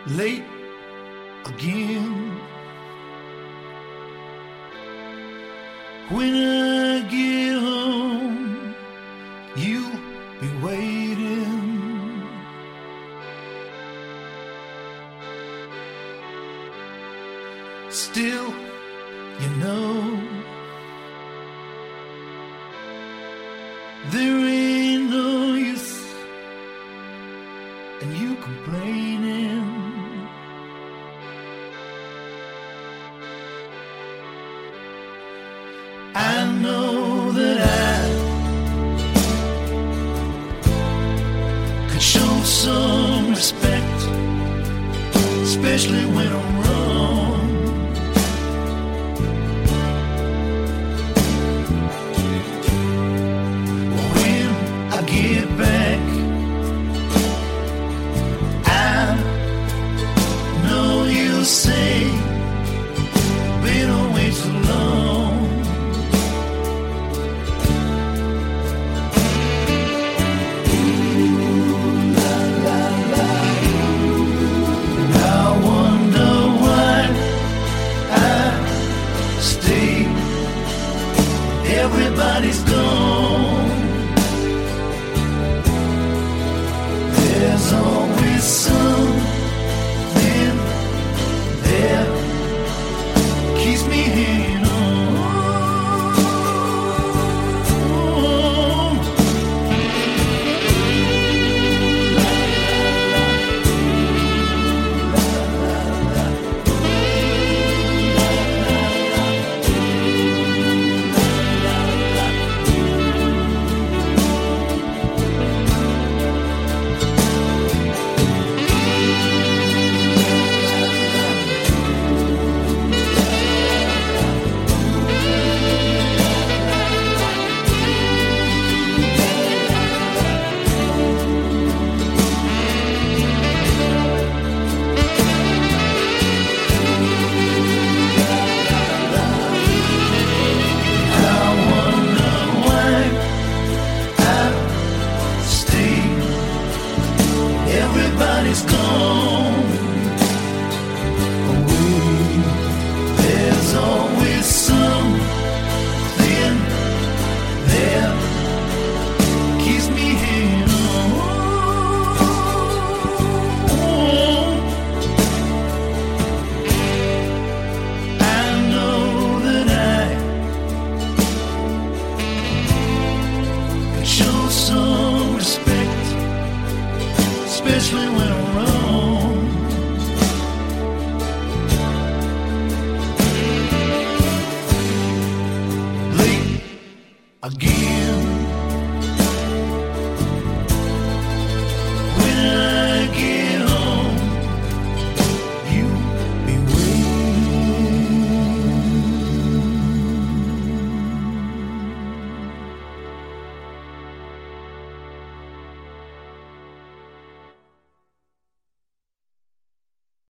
late again. When I get home, you'll be waiting. Still, you know, there ain't no use in you complaining. I know that I could show some respect, especially when I'm wrong. When I get back, I know you'll say, been away too long. Everybody's gone. There's always something there keeps me hanging on. Everybody's gone away. There's always something there keeps me hanging on. I know that I can show some respect, especially when I'm wrong. Late again.